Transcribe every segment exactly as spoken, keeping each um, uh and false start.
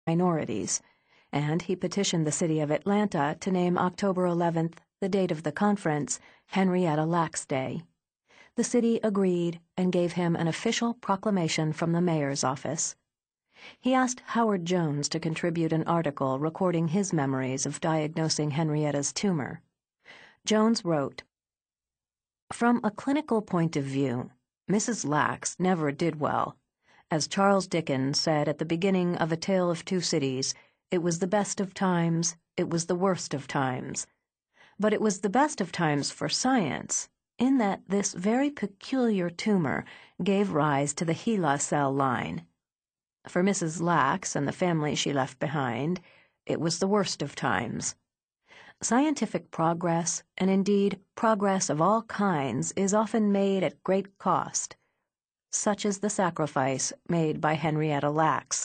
minorities, and he petitioned the city of Atlanta to name October eleventh, the date of the conference, Henrietta Lacks Day. The city agreed and gave him an official proclamation from the mayor's office. He asked Howard Jones to contribute an article recording his memories of diagnosing Henrietta's tumor. Jones wrote, "From a clinical point of view, Missus Lacks never did well. As Charles Dickens said at the beginning of A Tale of Two Cities, it was the best of times, it was the worst of times. But it was the best of times for science, in that this very peculiar tumor gave rise to the HeLa cell line. For Missus Lacks and the family she left behind, it was the worst of times. Scientific progress, and indeed progress of all kinds, is often made at great cost. Such is the sacrifice made by Henrietta Lacks."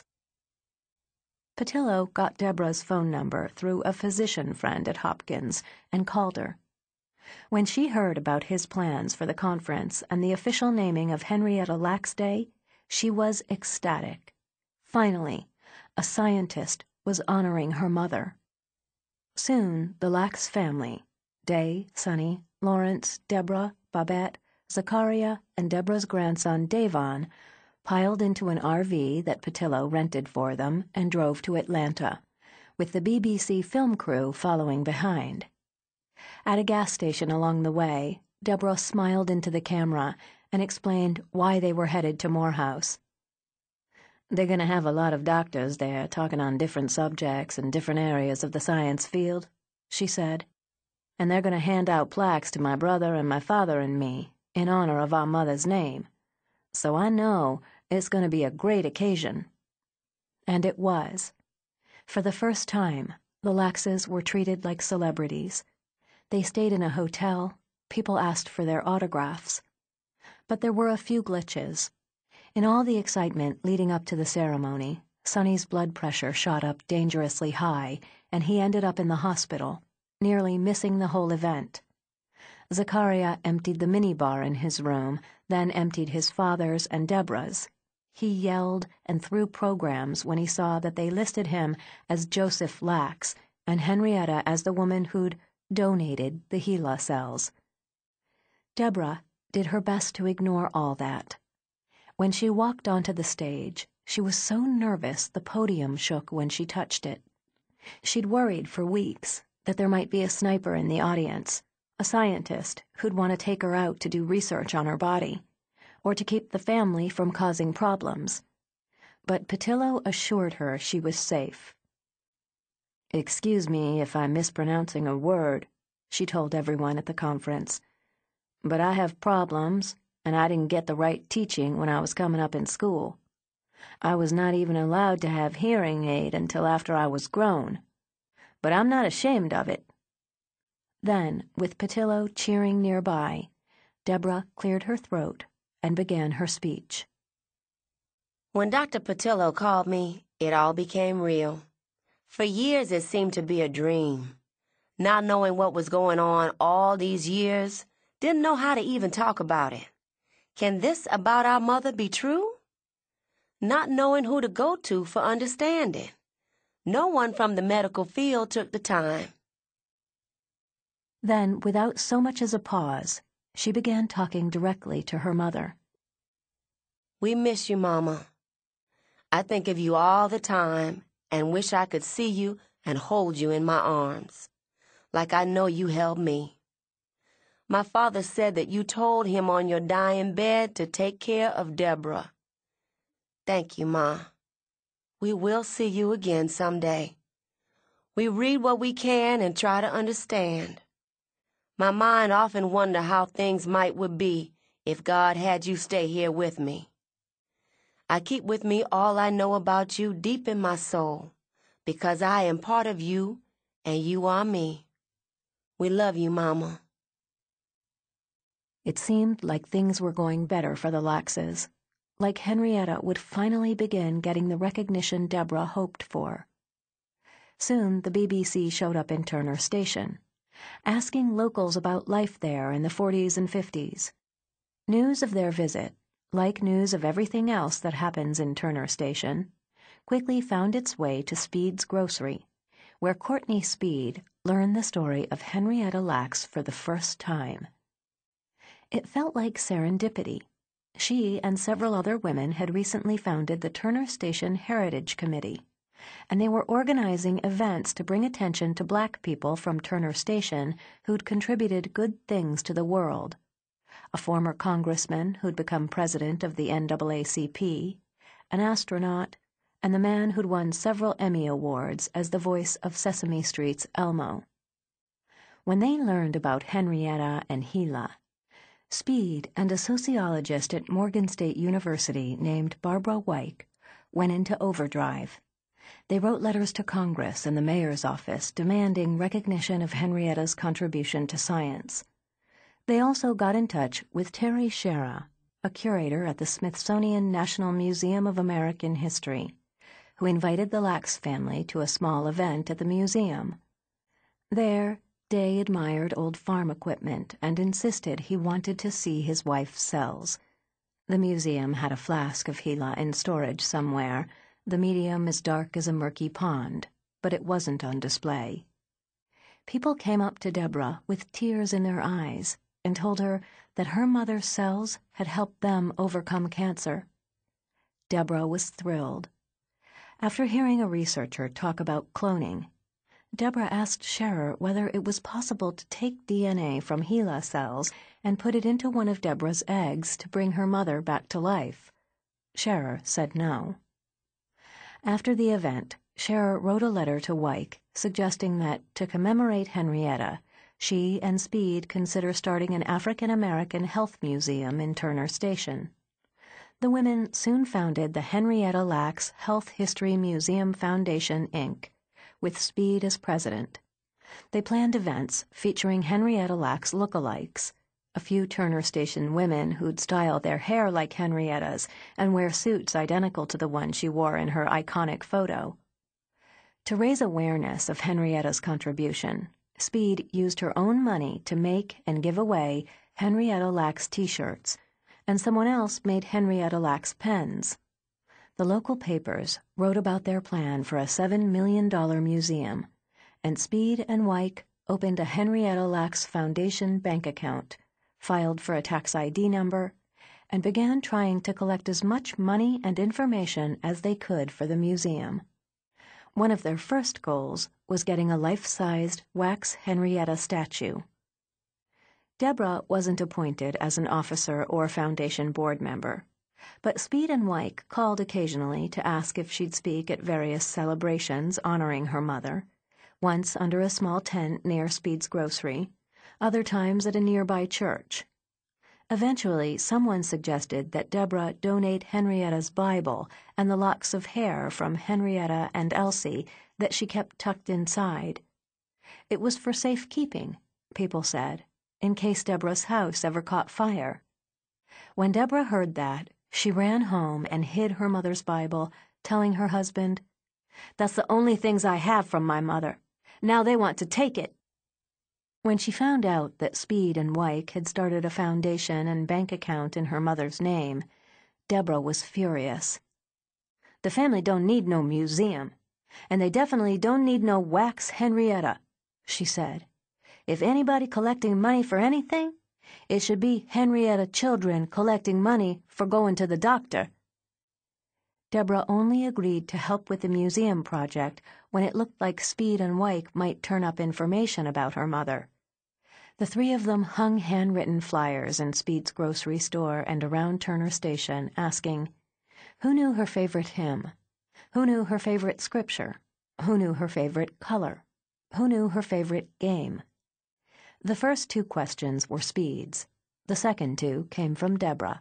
Patillo got Deborah's phone number through a physician friend at Hopkins and called her. When she heard about his plans for the conference and the official naming of Henrietta Lacks Day, she was ecstatic. Finally, a scientist was honoring her mother. Soon the Lacks family, Day, Sonny, Lawrence, Deborah, Babette, Zachariah, and Deborah's grandson Davon, piled into an R V that Patillo rented for them and drove to Atlanta, with the B B C film crew following behind. At a gas station along the way, Deborah smiled into the camera and explained why they were headed to Morehouse. "They're going to have a lot of doctors there talking on different subjects and different areas of the science field," she said. "And they're going to hand out plaques to my brother and my father and me, in honor of our mother's name. So I know it's going to be a great occasion." And it was. For the first time, the Lackses were treated like celebrities. They stayed in a hotel. People asked for their autographs. But there were a few glitches. In all the excitement leading up to the ceremony, Sonny's blood pressure shot up dangerously high, and he ended up in the hospital, nearly missing the whole event. Zachariah emptied the minibar in his room, then emptied his father's and Deborah's. He yelled and threw programs when he saw that they listed him as Joseph Lacks and Henrietta as the woman who'd donated the HeLa cells. Deborah did her best to ignore all that. When she walked onto the stage, she was so nervous the podium shook when she touched it. She'd worried for weeks that there might be a sniper in the audience, a scientist who'd want to take her out to do research on her body, or to keep the family from causing problems. But Patillo assured her she was safe. "Excuse me if I'm mispronouncing a word," she told everyone at the conference, "but I have problems, and I didn't get the right teaching when I was coming up in school. I was not even allowed to have hearing aid until after I was grown. But I'm not ashamed of it." Then, with Patillo cheering nearby, Deborah cleared her throat and began her speech. "When Doctor Patillo called me, it all became real. For years it seemed to be a dream. Not knowing what was going on all these years, didn't know how to even talk about it. Can this about our mother be true? Not knowing who to go to for understanding. No one from the medical field took the time." Then, without so much as a pause, she began talking directly to her mother. "We miss you, Mama. I think of you all the time and wish I could see you and hold you in my arms, like I know you held me. My father said that you told him on your dying bed to take care of Deborah. Thank you, Ma. We will see you again someday. We read what we can and try to understand. My mind often wonder how things might would be if God had you stay here with me. I keep with me all I know about you deep in my soul, because I am part of you and you are me. We love you, Mama." It seemed like things were going better for the Lackses, like Henrietta would finally begin getting the recognition Deborah hoped for. Soon the B B C showed up in Turner Station, asking locals about life there in the forties and fifties. News of their visit, like news of everything else that happens in Turner Station, quickly found its way to Speed's grocery, where Courtney Speed learned the story of Henrietta Lacks for the first time. It felt like serendipity. She and several other women had recently founded the Turner Station Heritage Committee, and they were organizing events to bring attention to black people from Turner Station who'd contributed good things to the world. A former congressman who'd become president of the N double A C P, an astronaut, and the man who'd won several Emmy Awards as the voice of Sesame Street's Elmo. When they learned about Henrietta and Gila, Speed and a sociologist at Morgan State University named Barbara Wyke went into overdrive. They wrote letters to Congress and the mayor's office demanding recognition of Henrietta's contribution to science. They also got in touch with Terry Shera, a curator at the Smithsonian National Museum of American History, who invited the Lacks family to a small event at the museum. There, Day admired old farm equipment and insisted he wanted to see his wife's cells. The museum had a flask of Gila in storage somewhere, the medium as dark as a murky pond, but it wasn't on display. People came up to Deborah with tears in their eyes and told her that her mother's cells had helped them overcome cancer. Deborah was thrilled. After hearing a researcher talk about cloning, Deborah asked Scherer whether it was possible to take D N A from Gila cells and put it into one of Deborah's eggs to bring her mother back to life. Scherer said no. After the event, Scherer wrote a letter to Wyke suggesting that, to commemorate Henrietta, she and Speed consider starting an African-American health museum in Turner Station. The women soon founded the Henrietta Lacks Health History Museum Foundation, Incorporated, with Speed as president. They planned events featuring Henrietta Lacks lookalikes, a few Turner Station women who'd style their hair like Henrietta's and wear suits identical to the one she wore in her iconic photo. To raise awareness of Henrietta's contribution, Speed used her own money to make and give away Henrietta Lacks t-shirts, and someone else made Henrietta Lacks pens. The local papers wrote about their plan for a seven million dollars museum, and Speed and Wyke opened a Henrietta Lacks Foundation bank account, filed for a tax I D number, and began trying to collect as much money and information as they could for the museum. One of their first goals was getting a life-sized wax Henrietta statue. Deborah wasn't appointed as an officer or foundation board member, but Speed and Wyke called occasionally to ask if she'd speak at various celebrations honoring her mother, once under a small tent near Speed's grocery, other times at a nearby church. Eventually, someone suggested that Deborah donate Henrietta's Bible and the locks of hair from Henrietta and Elsie that she kept tucked inside. It was for safekeeping, people said, in case Deborah's house ever caught fire. When Deborah heard that, she ran home and hid her mother's Bible, telling her husband, "That's the only things I have from my mother. Now they want to take it." When she found out that Speed and Wyke had started a foundation and bank account in her mother's name, Deborah was furious. "The family don't need no museum, and they definitely don't need no wax Henrietta," she said. "If anybody collecting money for anything, it should be Henrietta children collecting money for going to the doctor." Deborah only agreed to help with the museum project when it looked like Speed and Wyke might turn up information about her mother. The three of them hung handwritten flyers in Speed's grocery store and around Turner Station, asking, who knew her favorite hymn? Who knew her favorite scripture? Who knew her favorite color? Who knew her favorite game? The first two questions were Speed's. The second two came from Deborah.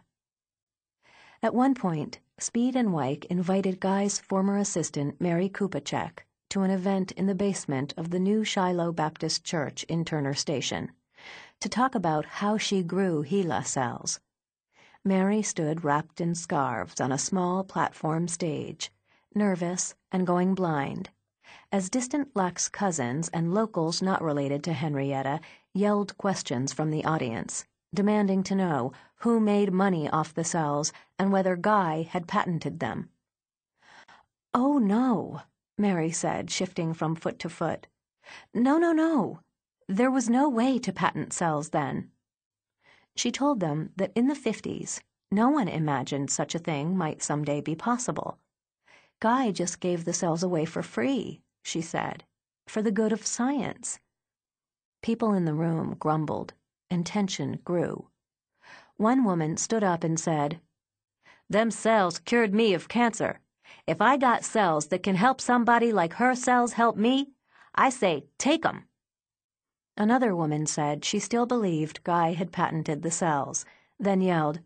At one point, Speed and Wyke invited Guy's former assistant, Mary Kupacek, to an event in the basement of the new Shiloh Baptist Church in Turner Station, to talk about how she grew Gila cells. Mary stood wrapped in scarves on a small platform stage, nervous and going blind, as distant Lacks cousins and locals not related to Henrietta yelled questions from the audience, demanding to know who made money off the cells and whether Guy had patented them. "Oh, no," Mary said, shifting from foot to foot. "No, no, no. There was no way to patent cells then." She told them that in the fifties, no one imagined such a thing might someday be possible. Guy just gave the cells away for free, she said, for the good of science. People in the room grumbled, and tension grew. One woman stood up and said, "Them cells cured me of cancer. If I got cells that can help somebody like her cells help me, I say take 'em." Another woman said she still believed Guy had patented the cells, then yelled,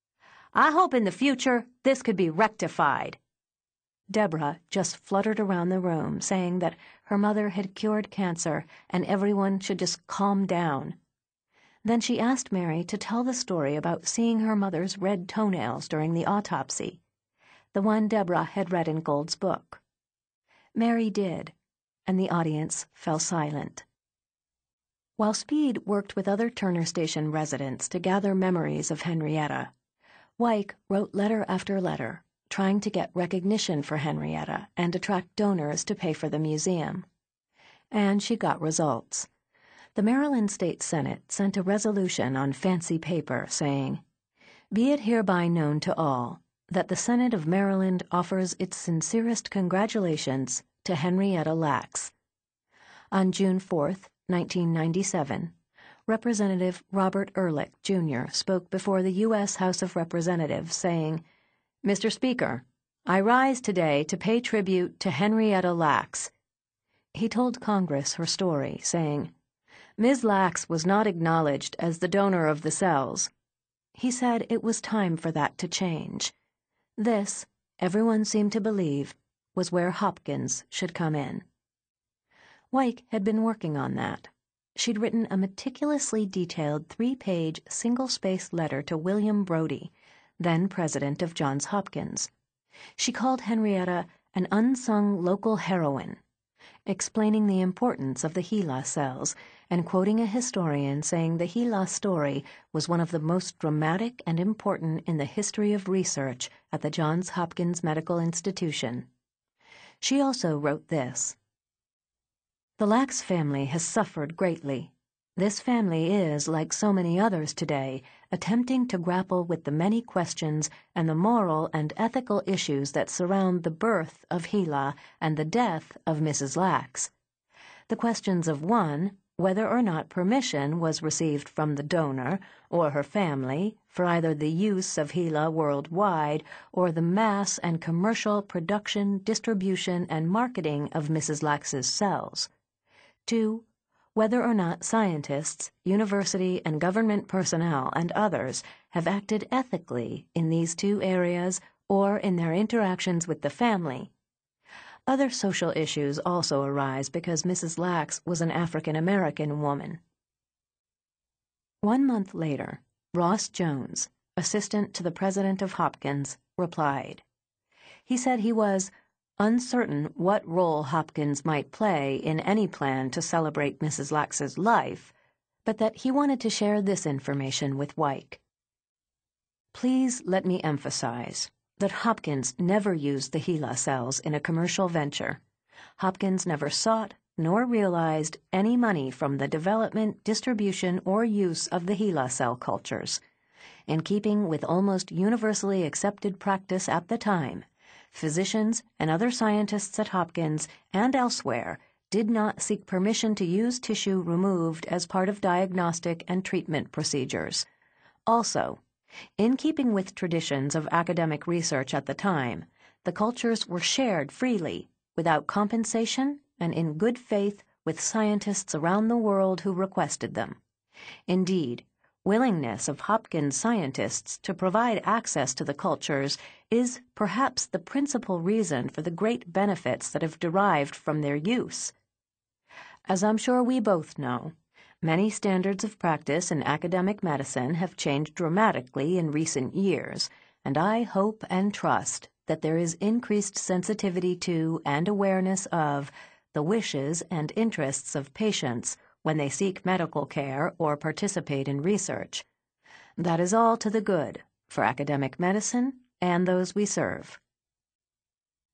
"I hope in the future this could be rectified." Deborah just fluttered around the room, saying that her mother had cured cancer and everyone should just calm down. Then she asked Mary to tell the story about seeing her mother's red toenails during the autopsy, the one Deborah had read in Gould's book. Mary did, and the audience fell silent. While Speed worked with other Turner Station residents to gather memories of Henrietta, Wyke wrote letter after letter, trying to get recognition for Henrietta and attract donors to pay for the museum. And she got results. The Maryland State Senate sent a resolution on fancy paper saying, "Be it hereby known to all that the Senate of Maryland offers its sincerest congratulations to Henrietta Lacks." On June fourth, nineteen ninety-seven, Representative Robert Ehrlich, Junior spoke before the U S House of Representatives, saying, "Mister Speaker, I rise today to pay tribute to Henrietta Lacks." He told Congress her story, saying, "Miz Lacks was not acknowledged as the donor of the cells." He said it was time for that to change. This, everyone seemed to believe, was where Hopkins should come in. Wyke had been working on that. She'd written a meticulously detailed three-page, single-spaced letter to William Brodie, then president of Johns Hopkins. She called Henrietta an unsung local heroine, explaining the importance of the HeLa cells and quoting a historian saying the HeLa story was one of the most dramatic and important in the history of research at the Johns Hopkins Medical Institution. She also wrote this: "The Lacks family has suffered greatly. This family is, like so many others today, attempting to grapple with the many questions and the moral and ethical issues that surround the birth of HeLa and the death of Missus Lacks. The questions of one, whether or not permission was received from the donor or her family for either the use of HeLa worldwide or the mass and commercial production, distribution, and marketing of Missus Lacks's cells. Two, whether or not scientists, university and government personnel, and others have acted ethically in these two areas or in their interactions with the family. Other social issues also arise because Missus Lacks was an African-American woman." One month later, Ross Jones, assistant to the president of Hopkins, replied. He said he was uncertain what role Hopkins might play in any plan to celebrate Missus Lacks's life, but that he wanted to share this information with Wyke. "Please let me emphasize that Hopkins never used the HeLa cells in a commercial venture. Hopkins never sought nor realized any money from the development, distribution, or use of the HeLa cell cultures. In keeping with almost universally accepted practice at the time, physicians and other scientists at Hopkins and elsewhere did not seek permission to use tissue removed as part of diagnostic and treatment procedures. Also, in keeping with traditions of academic research at the time, the cultures were shared freely, without compensation and in good faith with scientists around the world who requested them. Indeed, willingness of Hopkins scientists to provide access to the cultures is perhaps the principal reason for the great benefits that have derived from their use. As I'm sure we both know, many standards of practice in academic medicine have changed dramatically in recent years, and I hope and trust that there is increased sensitivity to and awareness of the wishes and interests of patients when they seek medical care or participate in research. That is all to the good for academic medicine and those we serve."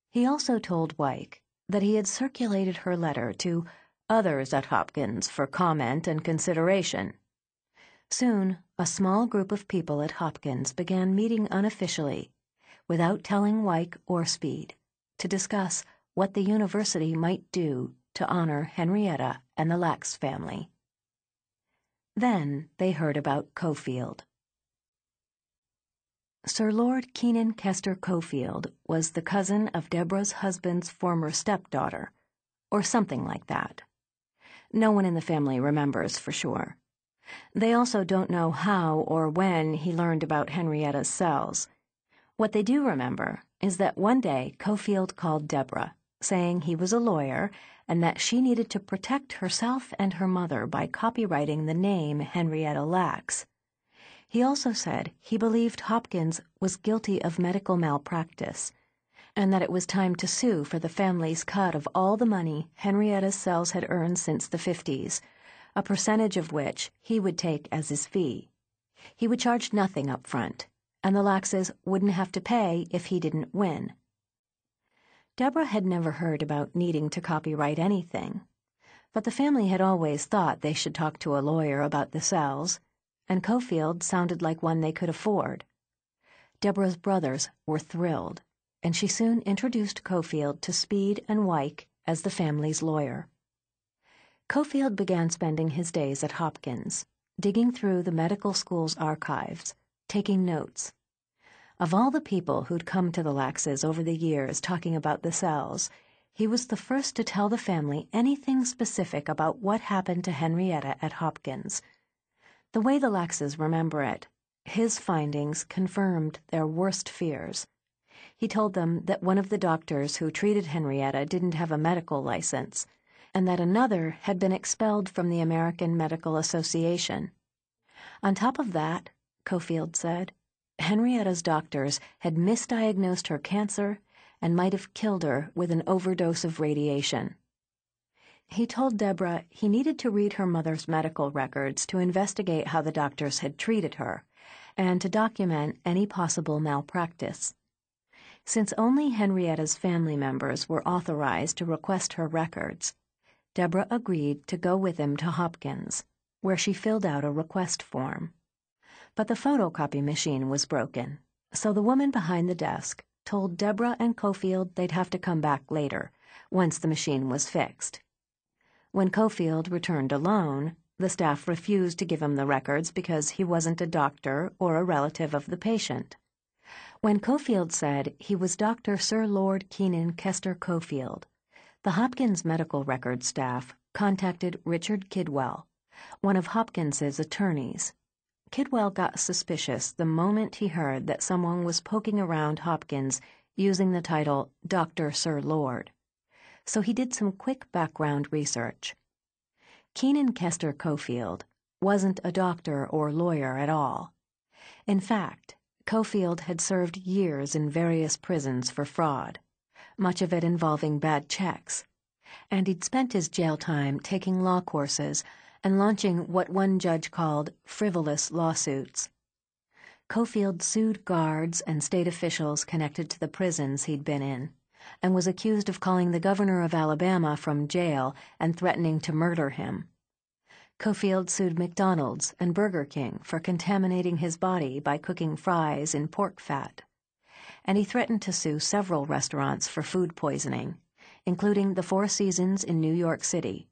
He also told Wyke that he had circulated her letter to others at Hopkins for comment and consideration. Soon, a small group of people at Hopkins began meeting unofficially, without telling Wyke or Speed, to discuss what the university might do to honor Henrietta and the Lax family. Then they heard about Cofield. Sir Lord Keenan Kester Cofield was the cousin of Deborah's husband's former stepdaughter, or something like that. No one in the family remembers for sure. They also don't know how or when he learned about Henrietta's cells. What they do remember is that one day Cofield called Deborah, saying he was a lawyer and that she needed to protect herself and her mother by copyrighting the name Henrietta Lacks. He also said he believed Hopkins was guilty of medical malpractice, and that it was time to sue for the family's cut of all the money Henrietta's cells had earned since the fifties, a percentage of which he would take as his fee. He would charge nothing up front, and the Laxes wouldn't have to pay if he didn't win. Deborah had never heard about needing to copyright anything, but the family had always thought they should talk to a lawyer about the cells, and Cofield sounded like one they could afford. Deborah's brothers were thrilled, and she soon introduced Cofield to Speed and Wyke as the family's lawyer. Cofield began spending his days at Hopkins, digging through the medical school's archives, taking notes. Of all the people who'd come to the Laxes over the years talking about the cells, he was the first to tell the family anything specific about what happened to Henrietta at Hopkins. The way the Laxes remember it, his findings confirmed their worst fears. He told them that one of the doctors who treated Henrietta didn't have a medical license, and that another had been expelled from the American Medical Association. On top of that, Cofield said, Henrietta's doctors had misdiagnosed her cancer and might have killed her with an overdose of radiation. He told Deborah he needed to read her mother's medical records to investigate how the doctors had treated her, and to document any possible malpractice. Since only Henrietta's family members were authorized to request her records, Deborah agreed to go with him to Hopkins, where she filled out a request form. But the photocopy machine was broken, so the woman behind the desk told Deborah and Cofield they'd have to come back later, once the machine was fixed. When Cofield returned alone, the staff refused to give him the records because he wasn't a doctor or a relative of the patient. When Cofield said he was Doctor Sir Lord Keenan Kester Cofield, the Hopkins medical records staff contacted Richard Kidwell, one of Hopkins's attorneys. Kidwell got suspicious the moment he heard that someone was poking around Hopkins using the title Doctor Sir Lord, so he did some quick background research. Keenan Kester Cofield wasn't a doctor or lawyer at all. In fact, Cofield had served years in various prisons for fraud, much of it involving bad checks, and he'd spent his jail time taking law courses and launching what one judge called frivolous lawsuits. Cofield sued guards and state officials connected to the prisons he'd been in, and was accused of calling the governor of Alabama from jail and threatening to murder him. Cofield sued McDonald's and Burger King for contaminating his body by cooking fries in pork fat, and he threatened to sue several restaurants for food poisoning, including the Four Seasons in New York City,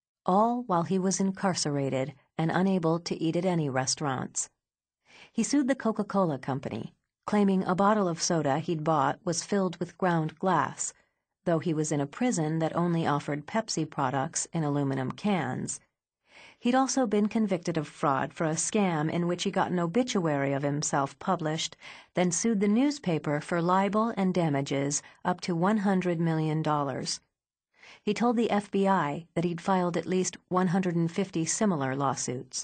all while he was incarcerated and unable to eat at any restaurants. He sued the Coca-Cola Company, claiming a bottle of soda he'd bought was filled with ground glass, though he was in a prison that only offered Pepsi products in aluminum cans. He'd also been convicted of fraud for a scam in which he got an obituary of himself published, then sued the newspaper for libel and damages up to one hundred million dollars. He told the F B I that he'd filed at least one hundred fifty similar lawsuits.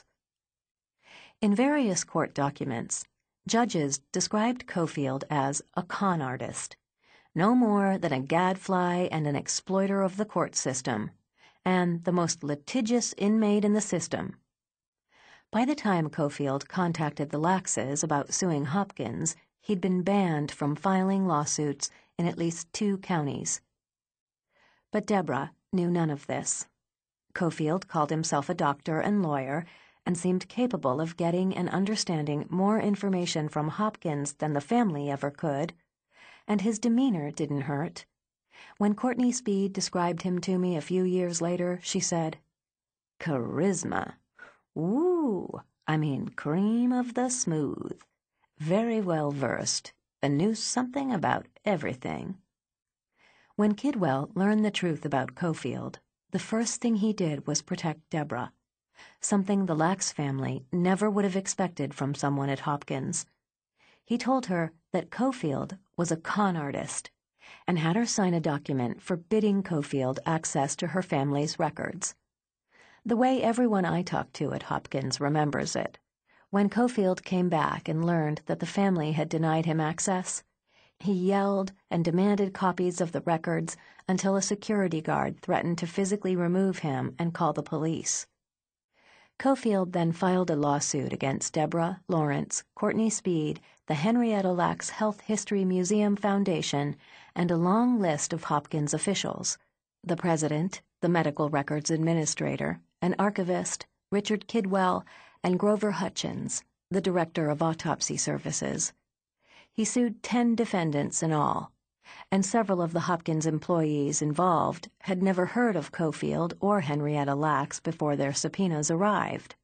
In various court documents, judges described Cofield as a con artist, no more than a gadfly and an exploiter of the court system, and the most litigious inmate in the system. By the time Cofield contacted the Laxes about suing Hopkins, he'd been banned from filing lawsuits in at least two counties. But Deborah knew none of this. Cofield called himself a doctor and lawyer and seemed capable of getting and understanding more information from Hopkins than the family ever could, and his demeanor didn't hurt. When Courtney Speed described him to me a few years later, she said, "Charisma. Ooh, I mean cream of the smooth. Very well versed, and knew something about everything." When Kidwell learned the truth about Cofield, the first thing he did was protect Deborah, something the Lax family never would have expected from someone at Hopkins. He told her that Cofield was a con artist and had her sign a document forbidding Cofield access to her family's records. The way everyone I talked to at Hopkins remembers it, when Cofield came back and learned that the family had denied him access, he yelled and demanded copies of the records until a security guard threatened to physically remove him and call the police. Cofield then filed a lawsuit against Deborah, Lawrence, Courtney Speed, the Henrietta Lacks Health History Museum Foundation, and a long list of Hopkins officials: the president, the medical records administrator, an archivist, Richard Kidwell, and Grover Hutchins, the director of autopsy services. He sued ten defendants in all, and several of the Hopkins employees involved had never heard of Cofield or Henrietta Lacks before their subpoenas arrived.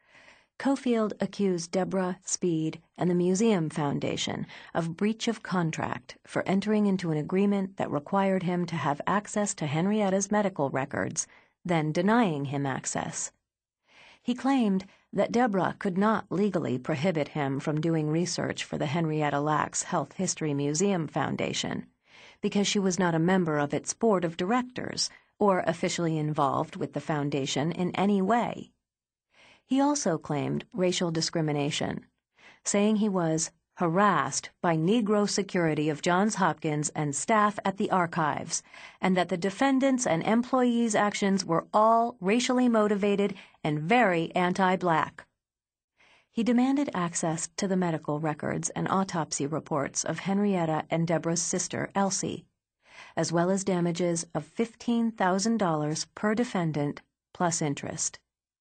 Cofield accused Deborah, Speed, and the Museum Foundation of breach of contract for entering into an agreement that required him to have access to Henrietta's medical records, then denying him access. He claimed that Deborah could not legally prohibit him from doing research for the Henrietta Lacks Health History Museum Foundation because she was not a member of its board of directors or officially involved with the foundation in any way. He also claimed racial discrimination, saying he was harassed by Negro security of Johns Hopkins and staff at the archives, and that the defendants' and employees' actions were all racially motivated and very anti-black. He demanded access to the medical records and autopsy reports of Henrietta and Deborah's sister, Elsie, as well as damages of fifteen thousand dollars per defendant plus interest.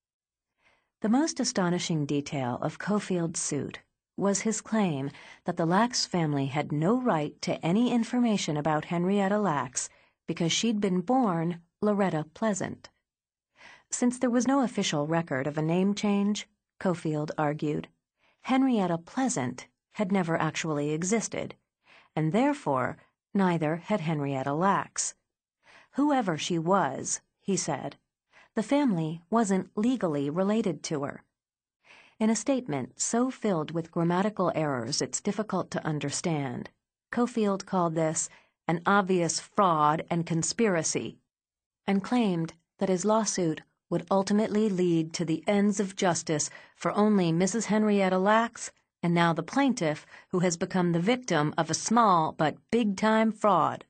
The most astonishing detail of Cofield's suit was his claim that the Lacks family had no right to any information about Henrietta Lacks because she'd been born Loretta Pleasant. Since there was no official record of a name change, Cofield argued, Henrietta Pleasant had never actually existed, and therefore neither had Henrietta Lacks. Whoever she was, he said, the family wasn't legally related to her. In a statement so filled with grammatical errors it's difficult to understand, Cofield called this an obvious fraud and conspiracy, and claimed that his lawsuit would ultimately lead to the ends of justice for only Missus Henrietta Lacks and now the plaintiff who has become the victim of a small but big-time fraud.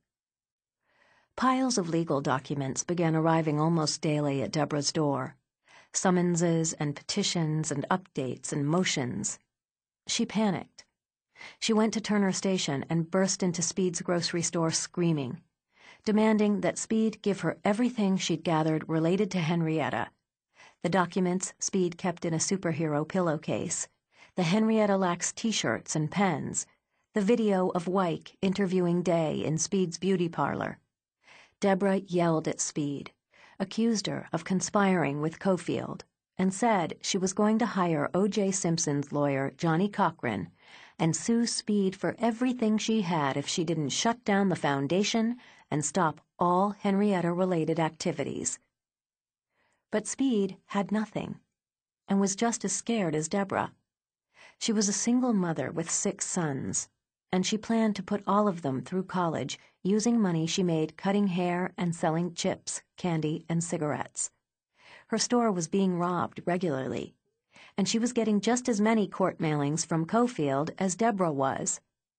Piles of legal documents began arriving almost daily at Deborah's door. Summonses and petitions and updates and motions. She panicked. She went to Turner Station and burst into Speed's grocery store screaming, demanding that Speed give her everything she'd gathered related to Henrietta: the documents Speed kept in a superhero pillowcase, the Henrietta Lacks t-shirts and pens, the video of Wyke interviewing Day in Speed's beauty parlor. Deborah yelled at Speed, accused her of conspiring with Cofield, and said she was going to hire O J Simpson's lawyer, Johnny Cochran, and sue Speed for everything she had if she didn't shut down the foundation and stop all Henrietta-related activities. But Speed had nothing, and was just as scared as Deborah. She was a single mother with six sons, and she planned to put all of them through college using money she made cutting hair and selling chips, candy, and cigarettes. Her store was being robbed regularly, and she was getting just as many court mailings from Cofield as Deborah was.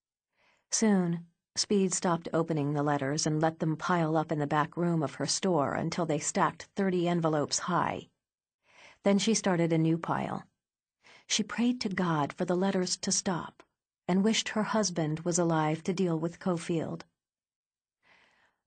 Soon, Speed stopped opening the letters and let them pile up in the back room of her store until they stacked thirty envelopes high. Then she started a new pile. She prayed to God for the letters to stop and wished her husband was alive to deal with Cofield.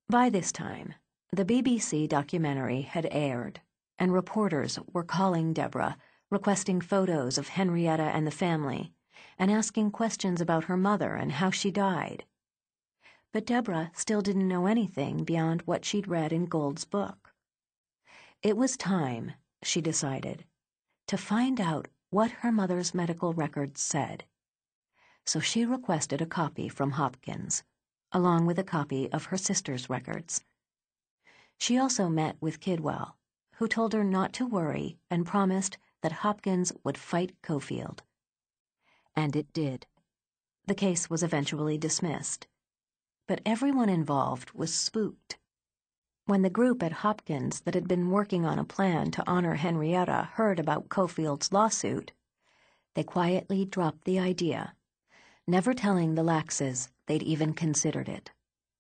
By this time, the B B C documentary had aired, and reporters were calling Deborah, requesting photos of Henrietta and the family, and asking questions about her mother and how she died. But Deborah still didn't know anything beyond what she'd read in Gould's book. It was time, she decided, to find out what her mother's medical records said. So she requested a copy from Hopkins, along with a copy of her sister's records. She also met with Kidwell, who told her not to worry and promised that Hopkins would fight Cofield. And it did. The case was eventually dismissed. But everyone involved was spooked. When the group at Hopkins that had been working on a plan to honor Henrietta heard about Cofield's lawsuit, they quietly dropped the idea, never telling the Laxes they'd even considered it.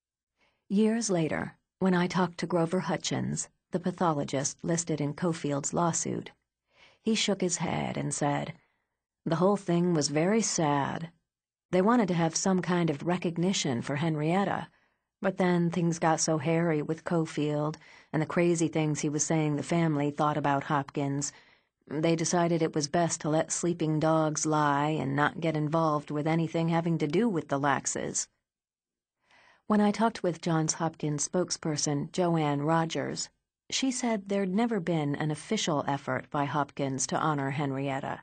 Years later, when I talked to Grover Hutchins, the pathologist listed in Cofield's lawsuit, he shook his head and said, "The whole thing was very sad. They wanted to have some kind of recognition for Henrietta, but then things got so hairy with Cofield and the crazy things he was saying the family thought about Hopkins, they decided it was best to let sleeping dogs lie and not get involved with anything having to do with the Laxes." When I talked with Johns Hopkins spokesperson Joanne Rogers, she said there'd never been an official effort by Hopkins to honor Henrietta.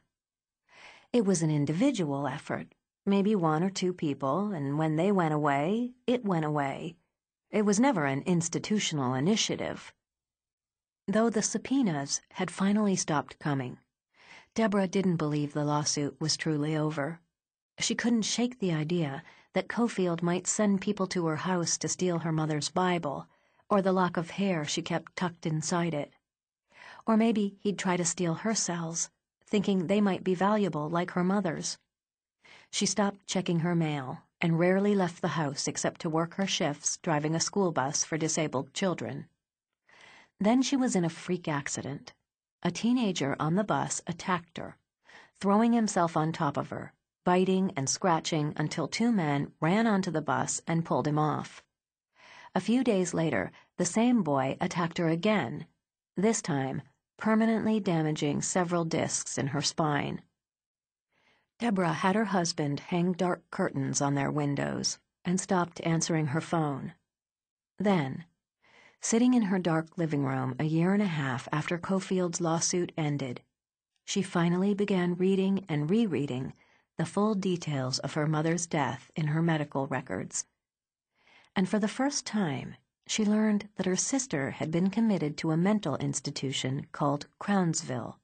It was an individual effort, maybe one or two people, and when they went away, it went away. It was never an institutional initiative. Though the subpoenas had finally stopped coming, Deborah didn't believe the lawsuit was truly over. She couldn't shake the idea that Cofield might send people to her house to steal her mother's Bible, or the lock of hair she kept tucked inside it. Or maybe he'd try to steal her cells, thinking they might be valuable like her mother's. She stopped checking her mail and rarely left the house except to work her shifts driving a school bus for disabled children. Then she was in a freak accident. A teenager on the bus attacked her, throwing himself on top of her, biting and scratching until two men ran onto the bus and pulled him off. A few days later, the same boy attacked her again, this time permanently damaging several discs in her spine. Deborah had her husband hang dark curtains on their windows and stopped answering her phone. Then, sitting in her dark living room a year and a half after Cofield's lawsuit ended, she finally began reading and rereading the full details of her mother's death in her medical records. And for the first time, she learned that her sister had been committed to a mental institution called Crownsville.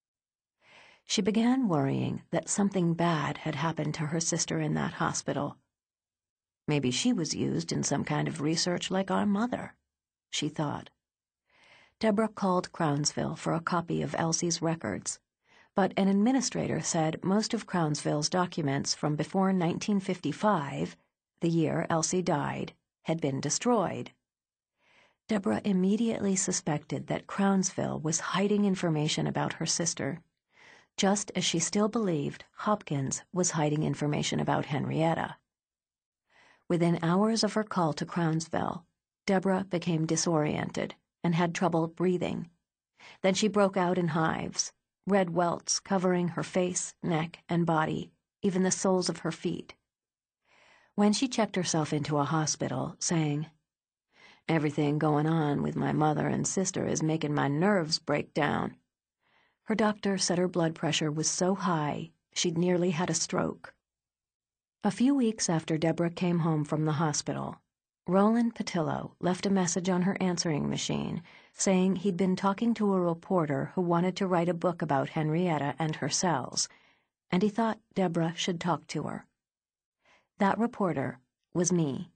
She began worrying that something bad had happened to her sister in that hospital. Maybe she was used in some kind of research like our mother, she thought. Deborah called Crownsville for a copy of Elsie's records, but an administrator said most of Crownsville's documents from before nineteen fifty-five, the year Elsie died, had been destroyed. Deborah immediately suspected that Crownsville was hiding information about her sister, just as she still believed Hopkins was hiding information about Henrietta. Within hours of her call to Crownsville, Deborah became disoriented and had trouble breathing. Then she broke out in hives, red welts covering her face, neck, and body, even the soles of her feet. When she checked herself into a hospital, saying, "Everything going on with my mother and sister is making my nerves break down," her doctor said her blood pressure was so high she'd nearly had a stroke. A few weeks after Deborah came home from the hospital, Roland Patillo left a message on her answering machine saying he'd been talking to a reporter who wanted to write a book about Henrietta and her cells, and he thought Deborah should talk to her. That reporter was me.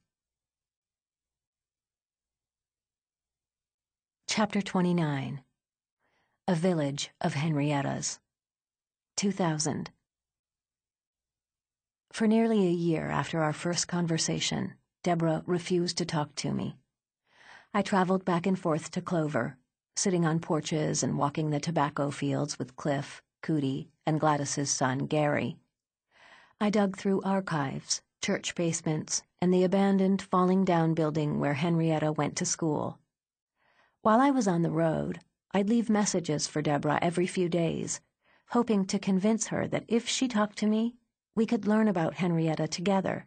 Chapter twenty-nine. A Village of Henriettas. two thousand. For nearly a year after our first conversation, Deborah refused to talk to me. I traveled back and forth to Clover, sitting on porches and walking the tobacco fields with Cliff, Cootie, and Gladys's son, Gary. I dug through archives, church basements, and the abandoned, falling-down building where Henrietta went to school. While I was on the road, I'd leave messages for Deborah every few days, hoping to convince her that if she talked to me, we could learn about Henrietta together.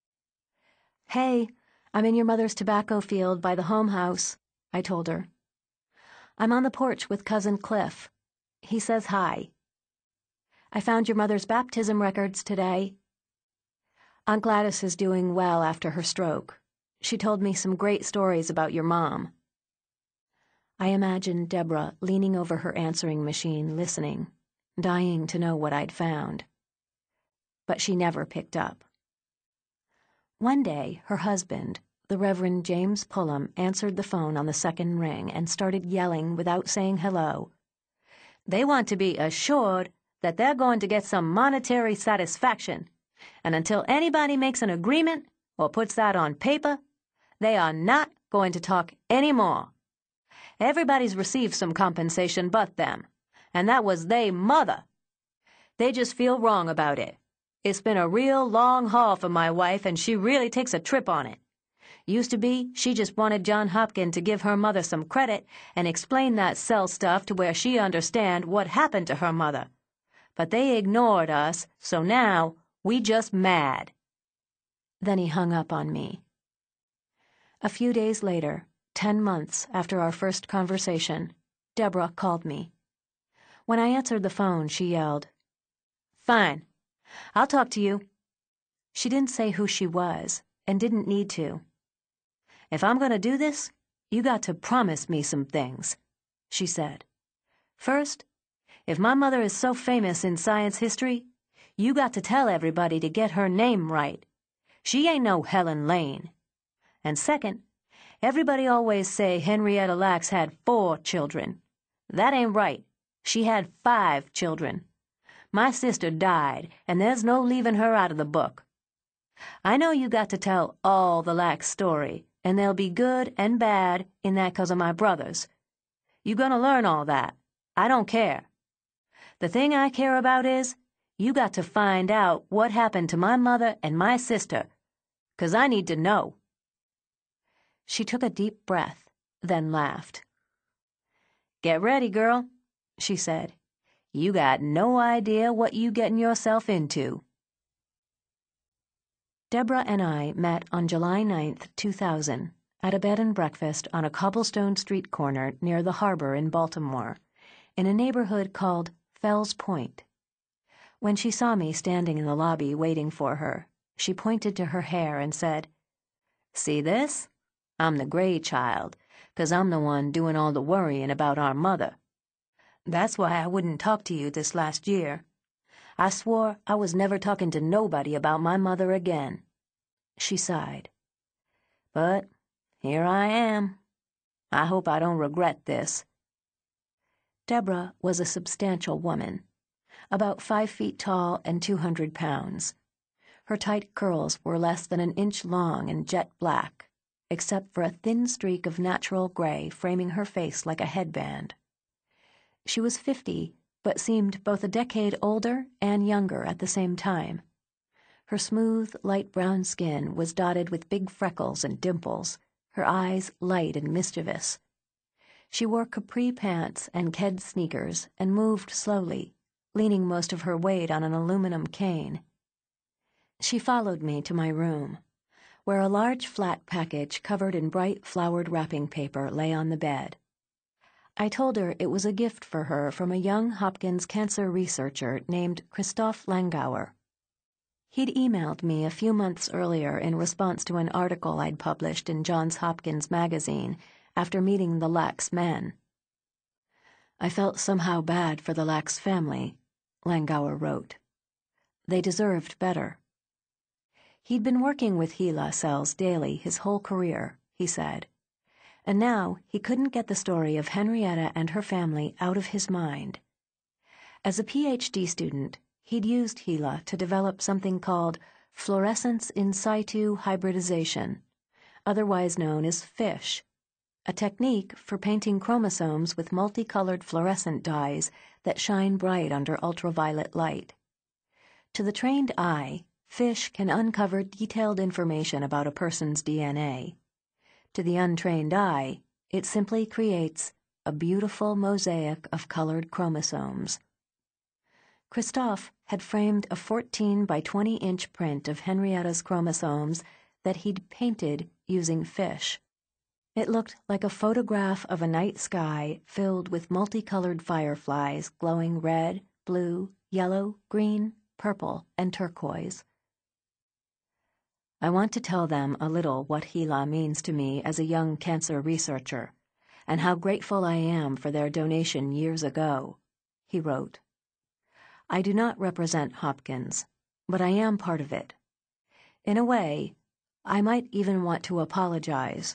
"Hey, I'm in your mother's tobacco field by the home house," I told her. "I'm on the porch with Cousin Cliff. He says hi. I found your mother's baptism records today. Aunt Gladys is doing well after her stroke. She told me some great stories about your mom." I imagined Deborah leaning over her answering machine, listening, dying to know what I'd found. But she never picked up. One day, her husband, the Reverend James Pullum, answered the phone on the second ring and started yelling without saying hello. "They want to be assured that they're going to get some monetary satisfaction, and until anybody makes an agreement or puts that on paper, they are not going to talk any more. Everybody's received some compensation but them, and that was they mother. They just feel wrong about it. It's been a real long haul for my wife, and she really takes a trip on it. Used to be, she just wanted John Hopkins to give her mother some credit and explain that cell stuff to where she understand what happened to her mother. But they ignored us, so now we just mad." Then he hung up on me. A few days later, ten months after our first conversation, Deborah called me. When I answered the phone, she yelled, "Fine. I'll talk to you." She didn't say who she was, and didn't need to. "If I'm going to do this, you got to promise me some things," she said. "First, if my mother is so famous in science history, you got to tell everybody to get her name right. She ain't no Helen Lane. And second, everybody always say Henrietta Lacks had four children. That ain't right. She had five children. My sister died, and there's no leaving her out of the book. I know you got to tell all the Lacks story, and there'll be good and bad in that 'cause of my brothers. You gonna learn all that. I don't care. The thing I care about is, you got to find out what happened to my mother and my sister, 'cause I need to know." She took a deep breath, then laughed. "Get ready, girl," she said. "You got no idea what you getting yourself into." Deborah and I met on July ninth, two thousand, at a bed and breakfast on a cobblestone street corner near the harbor in Baltimore, in a neighborhood called Fells Point. When she saw me standing in the lobby waiting for her, she pointed to her hair and said, "See this? I'm the gray child, 'cause I'm the one doing all the worrying about our mother. That's why I wouldn't talk to you this last year. I swore I was never talking to nobody about my mother again." She sighed. "But here I am. I hope I don't regret this." Deborah was a substantial woman, about five feet tall and two hundred pounds. Her tight curls were less than an inch long and jet black, except for a thin streak of natural gray framing her face like a headband. She was fifty, but seemed both a decade older and younger at the same time. Her smooth, light brown skin was dotted with big freckles and dimples, her eyes light and mischievous. She wore capri pants and ked sneakers and moved slowly, leaning most of her weight on an aluminum cane. She followed me to my room, where a large flat package covered in bright flowered wrapping paper lay on the bed. I told her it was a gift for her from a young Hopkins cancer researcher named Christoph Langauer. He'd emailed me a few months earlier in response to an article I'd published in Johns Hopkins magazine after meeting the Lacks men. "I felt somehow bad for the Lacks family," Langauer wrote. "They deserved better." He'd been working with HeLa cells daily his whole career, he said, and now he couldn't get the story of Henrietta and her family out of his mind. As a P H D student, he'd used HeLa to develop something called fluorescence in situ hybridization, otherwise known as FISH, a technique for painting chromosomes with multicolored fluorescent dyes that shine bright under ultraviolet light. To the trained eye, Fish can uncover detailed information about a person's D N A. To the untrained eye, it simply creates a beautiful mosaic of colored chromosomes. Christophe had framed a fourteen by twenty inch print of Henrietta's chromosomes that he'd painted using fish. It looked like a photograph of a night sky filled with multicolored fireflies glowing red, blue, yellow, green, purple, and turquoise. I want to tell them a little what Gila means to me as a young cancer researcher, and how grateful I am for their donation years ago, he wrote. I do not represent Hopkins, but I am part of it. In a way, I might even want to apologize.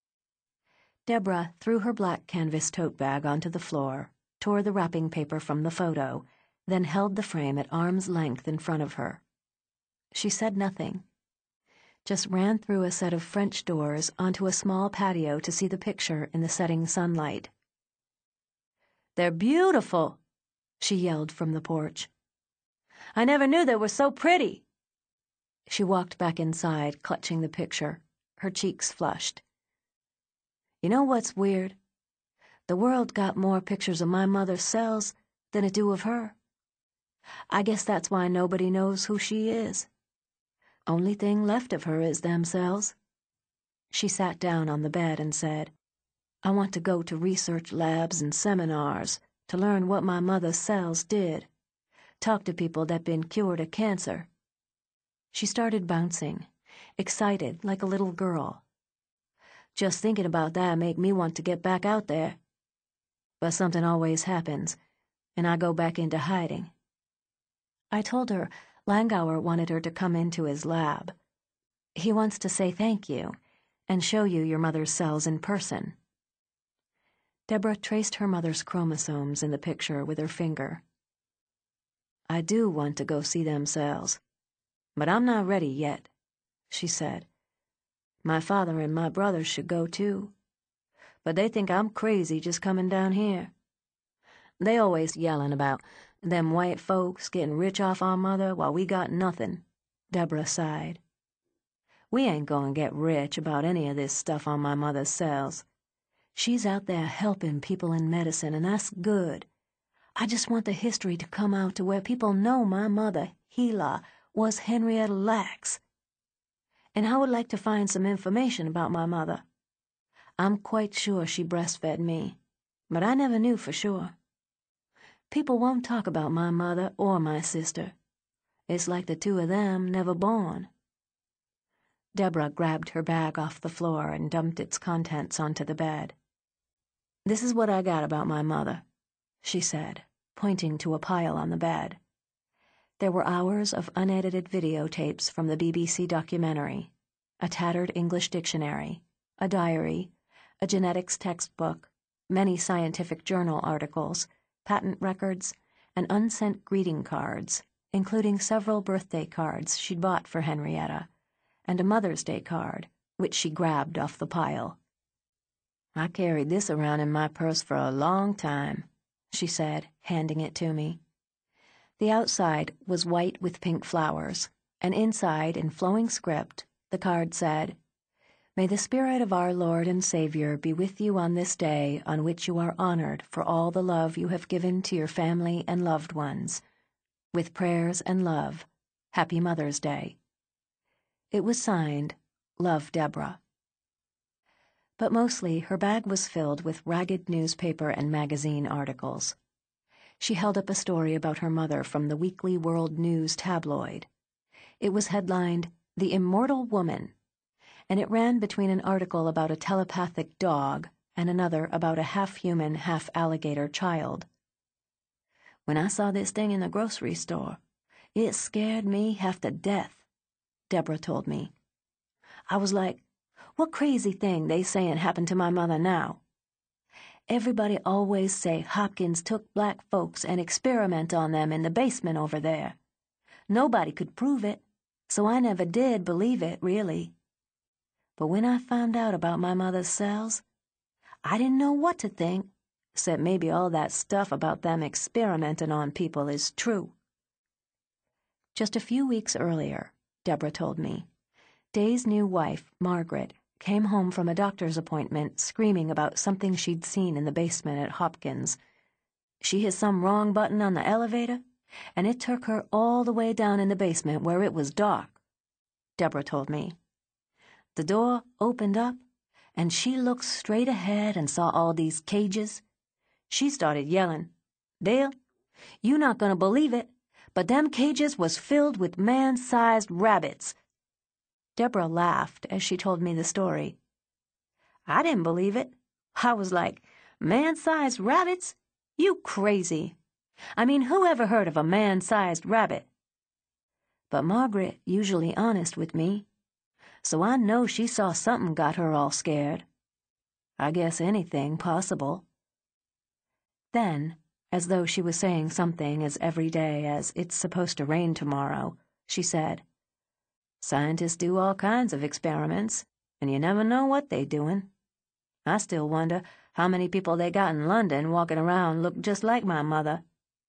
Deborah threw her black canvas tote bag onto the floor, tore the wrapping paper from the photo, then held the frame at arm's length in front of her. She said nothing, just ran through a set of French doors onto a small patio to see the picture in the setting sunlight. "They're beautiful," she yelled from the porch. "I never knew they were so pretty." She walked back inside, clutching the picture, her cheeks flushed. "You know what's weird? The world got more pictures of my mother's cells than it do of her. I guess that's why nobody knows who she is. Only thing left of her is them cells." She sat down on the bed and said, "I want to go to research labs and seminars to learn what my mother's cells did, talk to people that been cured of cancer." She started bouncing, excited like a little girl. "Just thinking about that make me want to get back out there. But something always happens, and I go back into hiding." I told her Langauer wanted her to come into his lab. He wants to say thank you and show you your mother's cells in person. Deborah traced her mother's chromosomes in the picture with her finger. "I do want to go see them cells, but I'm not ready yet," she said. "My father and my brothers should go too, but they think I'm crazy just coming down here. They always yelling about them white folks getting rich off our mother while we got nothing." Deborah sighed. "We ain't gonna get rich about any of this stuff on my mother's cells. She's out there helping people in medicine, and that's good. I just want the history to come out to where people know my mother, Gila, was Henrietta Lacks. And I would like to find some information about my mother. I'm quite sure she breastfed me, but I never knew for sure. People won't talk about my mother or my sister. It's like the two of them never born." Deborah grabbed her bag off the floor and dumped its contents onto the bed. "This is what I got about my mother," she said, pointing to a pile on the bed. There were hours of unedited videotapes from the B B C documentary, a tattered English dictionary, a diary, a genetics textbook, many scientific journal articles, patent records, and unsent greeting cards, including several birthday cards she'd bought for Henrietta, and a Mother's Day card, which she grabbed off the pile. "I carried this around in my purse for a long time," she said, handing it to me. The outside was white with pink flowers, and inside, in flowing script, the card said, "May the spirit of our Lord and Savior be with you on this day on which you are honored for all the love you have given to your family and loved ones. With prayers and love, Happy Mother's Day." It was signed, "Love, Deborah." But mostly her bag was filled with ragged newspaper and magazine articles. She held up a story about her mother from the Weekly World News tabloid. It was headlined, "The Immortal Woman," and it ran between an article about a telepathic dog and another about a half-human, half-alligator child. "When I saw this thing in the grocery store, it scared me half to death," Deborah told me. "I was like, what crazy thing they sayin' happened to my mother now? Everybody always say Hopkins took black folks and experiment on them in the basement over there. Nobody could prove it, so I never did believe it, really. But when I found out about my mother's cells, I didn't know what to think, except maybe all that stuff about them experimenting on people is true." Just a few weeks earlier, Deborah told me. Day's new wife, Margaret, came home from a doctor's appointment screaming about something she'd seen in the basement at Hopkins. She hit some wrong button on the elevator, and it took her all the way down in the basement where it was dark, Deborah told me. The door opened up, and she looked straight ahead and saw all these cages. She started yelling, "Dale, you not gonna believe it, but them cages was filled with man-sized rabbits." Deborah laughed as she told me the story. I didn't believe it. I was like, "Man-sized rabbits? You crazy. I mean, who ever heard of a man-sized rabbit?" But Margaret usually honest with me, so I know she saw something got her all scared. I guess anything possible. Then, as though she was saying something as every day as "it's supposed to rain tomorrow," she said, "Scientists do all kinds of experiments, and you never know what they doing. I still wonder how many people they got in London walking around look just like my mother."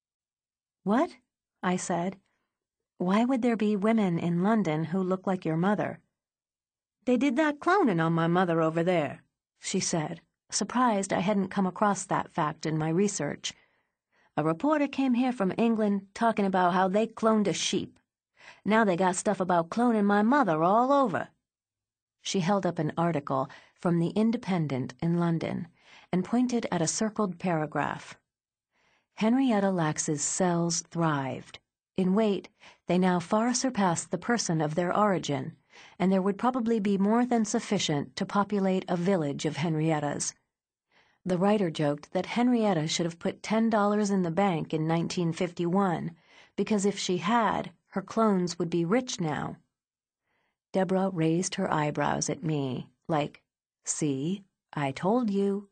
"What?" I said. "Why would there be women in London who look like your mother?" "They did that cloning on my mother over there," she said, surprised I hadn't come across that fact in my research. "A reporter came here from England talking about how they cloned a sheep. Now they got stuff about cloning my mother all over." She held up an article from The Independent in London and pointed at a circled paragraph. Henrietta Lacks's cells thrived. In weight, they now far surpassed the person of their origin, and there would probably be more than sufficient to populate a village of Henriettas. The writer joked that Henrietta should have put ten dollars in the bank in nineteen fifty-one, because if she had, her clones would be rich now. Deborah raised her eyebrows at me, like, "See, I told you."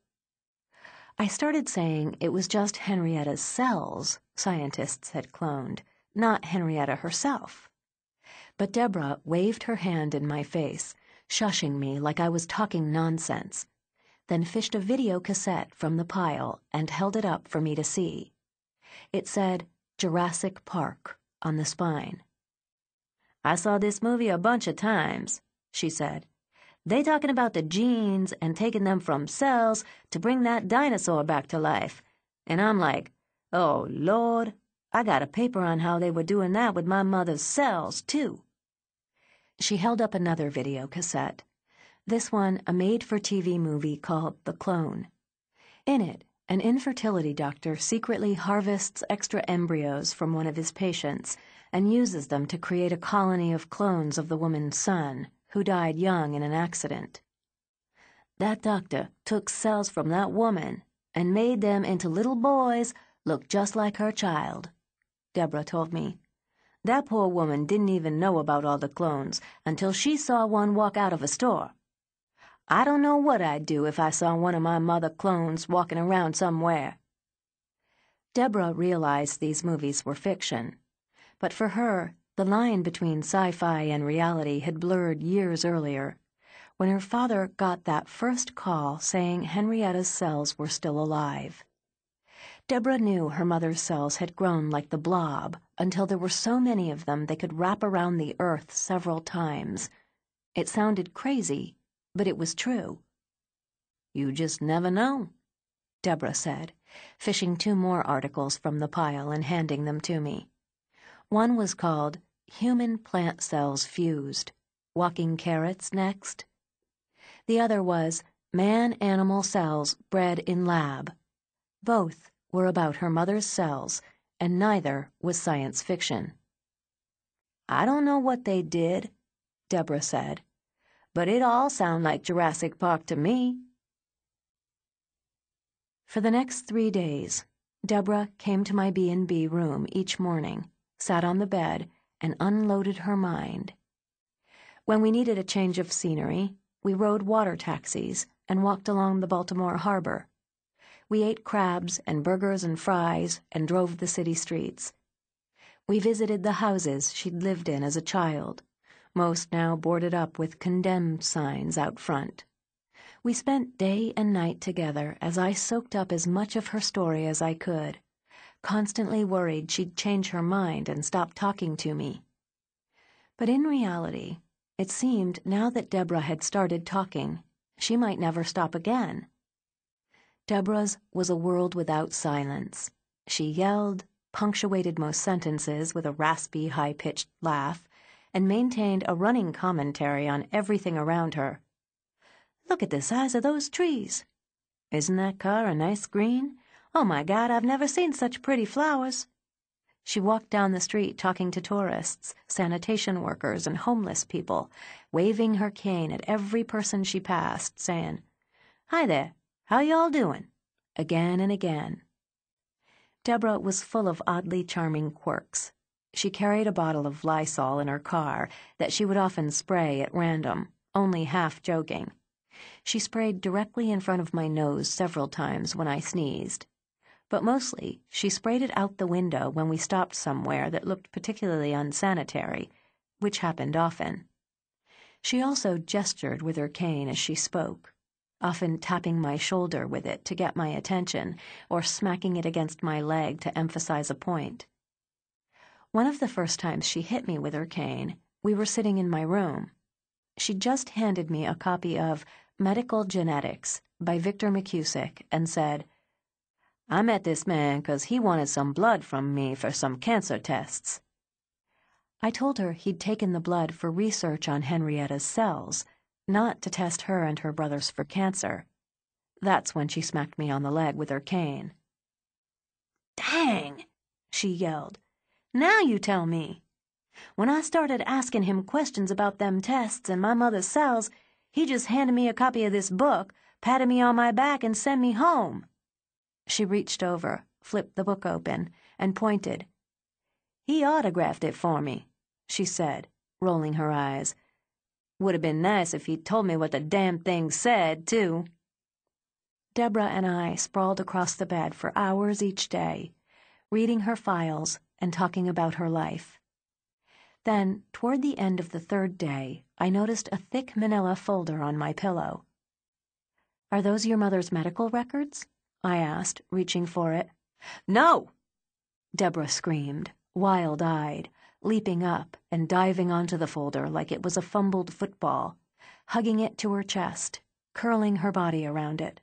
I started saying it was just Henrietta's cells scientists had cloned, not Henrietta herself. But Deborah waved her hand in my face, shushing me like I was talking nonsense, then fished a video cassette from the pile and held it up for me to see. It said Jurassic Park on the spine. "I saw this movie a bunch of times," she said. "They talking about the genes and taking them from cells to bring that dinosaur back to life. And I'm like, oh, Lord, I got a paper on how they were doing that with my mother's cells, too." She held up another video cassette, this one a made-for-T V movie called The Clone. In it, an infertility doctor secretly harvests extra embryos from one of his patients and uses them to create a colony of clones of the woman's son, who died young in an accident. "That doctor took cells from that woman and made them into little boys look just like her child," Deborah told me. "That poor woman didn't even know about all the clones until she saw one walk out of a store. I don't know what I'd do if I saw one of my mother clones walking around somewhere." Deborah realized these movies were fiction, but for her, the line between sci-fi and reality had blurred years earlier, when her father got that first call saying Henrietta's cells were still alive. Deborah knew her mother's cells had grown like the blob until there were so many of them they could wrap around the earth several times. It sounded crazy, but it was true. "You just never know," Deborah said, fishing two more articles from the pile and handing them to me. One was called Human Plant Cells Fused, Walking Carrots Next. The other was Man-Animal Cells Bred in Lab. Both were about her mother's cells, and neither was science fiction. "I don't know what they did," Deborah said, "but it all sounded like Jurassic Park to me." For the next three days, Deborah came to my B and B room each morning, sat on the bed, and unloaded her mind. When we needed a change of scenery, we rode water taxis and walked along the Baltimore harbor. We ate crabs and burgers and fries and drove the city streets. We visited the houses she'd lived in as a child, most now boarded up with condemned signs out front. We spent day and night together as I soaked up as much of her story as I could, constantly worried she'd change her mind and stop talking to me. But in reality, it seemed now that Deborah had started talking, she might never stop again. Deborah's was a world without silence. She yelled, punctuated most sentences with a raspy, high-pitched laugh, and maintained a running commentary on everything around her. "Look at the size of those trees. Isn't that car a nice green? Oh, my God, I've never seen such pretty flowers." She walked down the street talking to tourists, sanitation workers, and homeless people, waving her cane at every person she passed, saying, "Hi there, how y'all doing?" again and again. Deborah was full of oddly charming quirks. She carried a bottle of Lysol in her car that she would often spray at random, only half joking. She sprayed directly in front of my nose several times when I sneezed. But mostly, she sprayed it out the window when we stopped somewhere that looked particularly unsanitary, which happened often. She also gestured with her cane as she spoke, often tapping my shoulder with it to get my attention, or smacking it against my leg to emphasize a point. One of the first times she hit me with her cane, we were sitting in my room. She just handed me a copy of Medical Genetics by Victor McCusick and said, "I met this man because he wanted some blood from me for some cancer tests." I told her he'd taken the blood for research on Henrietta's cells, not to test her and her brothers for cancer. That's when she smacked me on the leg with her cane. "Dang!" she yelled. "Now you tell me. When I started asking him questions about them tests and my mother's cells, he just handed me a copy of this book, patted me on my back, and sent me home." She reached over, flipped the book open, and pointed. "He autographed it for me," she said, rolling her eyes. "Would have been nice if he'd told me what the damn thing said, too." Deborah and I sprawled across the bed for hours each day, reading her files and talking about her life. Then, toward the end of the third day, I noticed a thick manila folder on my pillow. "Are those your mother's medical records?" I asked, reaching for it. "No!" Deborah screamed, wild-eyed, leaping up and diving onto the folder like it was a fumbled football, hugging it to her chest, curling her body around it.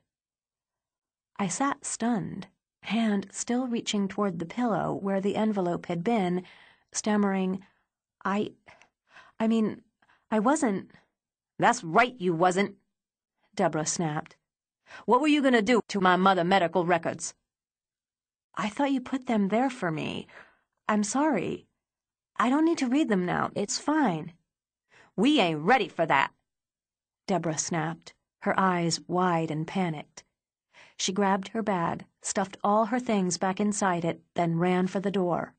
I sat stunned, hand still reaching toward the pillow where the envelope had been, stammering, I, I mean, I wasn't." "That's right, you wasn't," Deborah snapped. "What were you going to do to my mother medical records?" "I thought you put them there for me. I'm sorry. I don't need to read them now. It's fine." "We ain't ready for that," Deborah snapped, her eyes wide and panicked. She grabbed her bag, stuffed all her things back inside it, then ran for the door.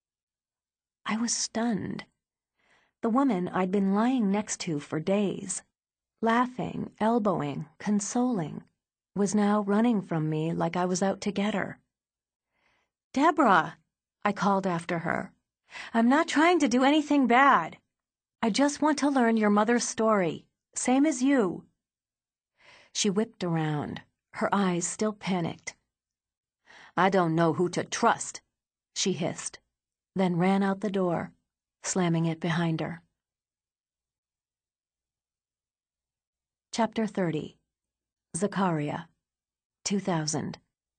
I was stunned. The woman I'd been lying next to for days, laughing, elbowing, consoling, was now running from me like I was out to get her. "Deborah," I called after her, "I'm not trying to do anything bad. I just want to learn your mother's story, same as you." She whipped around, her eyes still panicked. "I don't know who to trust," she hissed, then ran out the door, slamming it behind her. Chapter thirty. Zachariah, two thousand.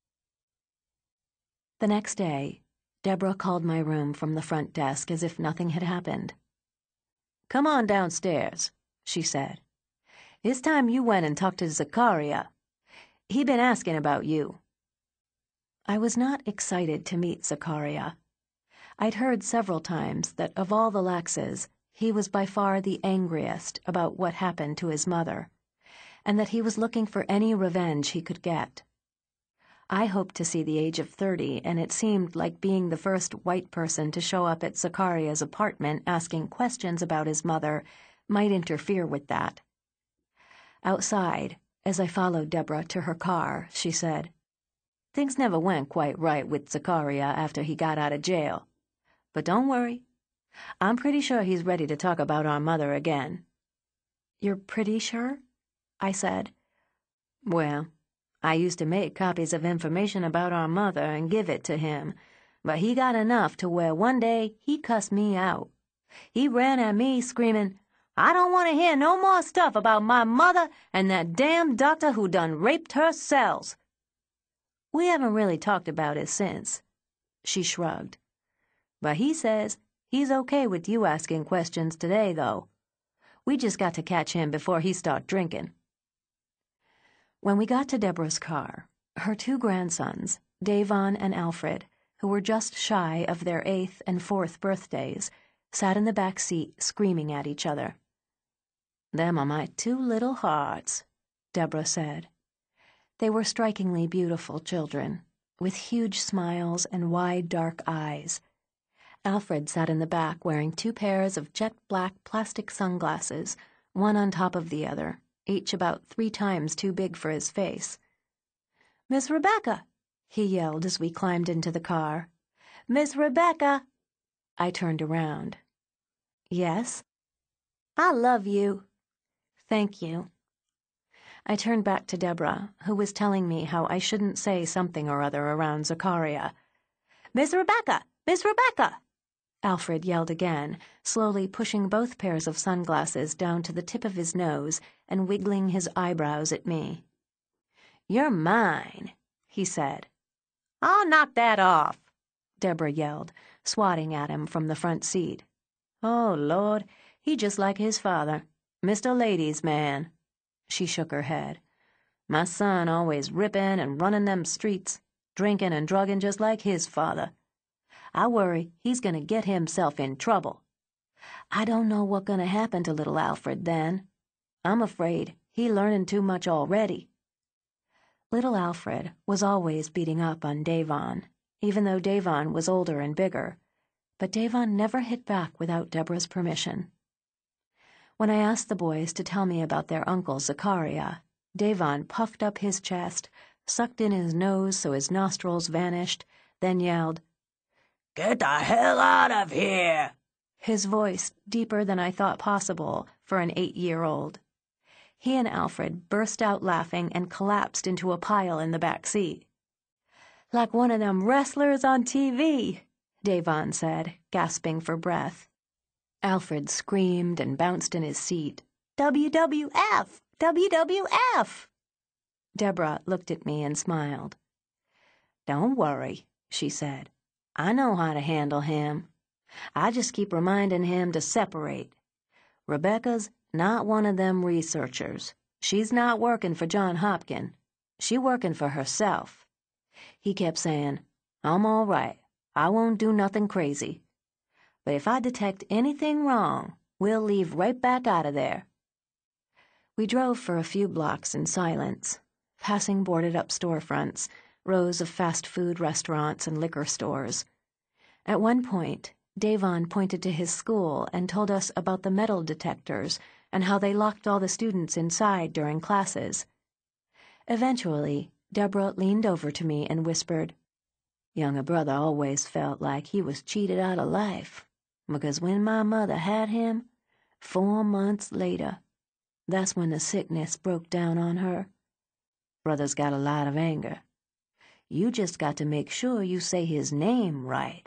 The next day, Deborah called my room from the front desk as if nothing had happened. "Come on downstairs," she said. "It's time you went and talked to Zachariah. He been asking about you." I was not excited to meet Zachariah. I'd heard several times that of all the Laxes, he was by far the angriest about what happened to his mother, and that he was looking for any revenge he could get. I hoped to see the age of thirty, and it seemed like being the first white person to show up at Zachariah's apartment asking questions about his mother might interfere with that. Outside, as I followed Deborah to her car, she said, "Things never went quite right with Zachariah after he got out of jail. But don't worry. I'm pretty sure he's ready to talk about our mother again." "You're pretty sure?" I said. "Well, I used to make copies of information about our mother and give it to him, but he got enough to where one day he cussed me out. He ran at me, screaming, "I don't want to hear no more stuff about my mother and that damn doctor who done raped her cells." We haven't really talked about it since. She shrugged. But he says he's okay with you asking questions today, though. We just got to catch him before he start drinking. When we got to Deborah's car, her two grandsons, Davon and Alfred, who were just shy of their eighth and fourth birthdays, sat in the back seat screaming at each other. "Them are my two little hearts," Deborah said. They were strikingly beautiful children, with huge smiles and wide dark eyes. Alfred sat in the back wearing two pairs of jet-black plastic sunglasses, one on top of the other, each about three times too big for his face. "Miss Rebecca!" he yelled as we climbed into the car. "Miss Rebecca!" I turned around. "Yes?" "I love you." "Thank you." I turned back to Deborah, who was telling me how I shouldn't say something or other around Zakaria. "Miss Rebecca! Miss Rebecca!" Alfred yelled again, slowly pushing both pairs of sunglasses down to the tip of his nose and wiggling his eyebrows at me. "You're mine," he said. "I'll knock that off," Deborah yelled, swatting at him from the front seat. "Oh, Lord, he just like his father, Mister Ladies' Man." She shook her head. "My son always ripping and running them streets, drinking and drugging just like his father. I worry he's going to get himself in trouble. I don't know what's going to happen to little Alfred then. I'm afraid he learning too much already." Little Alfred was always beating up on Davon, even though Davon was older and bigger, but Davon never hit back without Deborah's permission. When I asked the boys to tell me about their uncle Zakaria, Davon puffed up his chest, sucked in his nose so his nostrils vanished, then yelled, "Get the hell out of here!" his voice deeper than I thought possible for an eight-year-old. He and Alfred burst out laughing and collapsed into a pile in the back seat. "Like one of them wrestlers on T V," Davon said, gasping for breath. Alfred screamed and bounced in his seat. "W W F! W W F!" Deborah looked at me and smiled. "Don't worry," she said. "I know how to handle him. I just keep reminding him to separate. Rebecca's not one of them researchers. She's not working for John Hopkins. She working for herself." He kept saying, "I'm all right. I won't do nothing crazy. But if I detect anything wrong, we'll leave right back out of there." We drove for a few blocks in silence, passing boarded-up storefronts, rows of fast-food restaurants and liquor stores. At one point, Davon pointed to his school and told us about the metal detectors and how they locked all the students inside during classes. Eventually, Deborah leaned over to me and whispered, "Younger brother always felt like he was cheated out of life, because when my mother had him, four months later, that's when the sickness broke down on her. Brother's got a lot of anger. You just got to make sure you say his name right."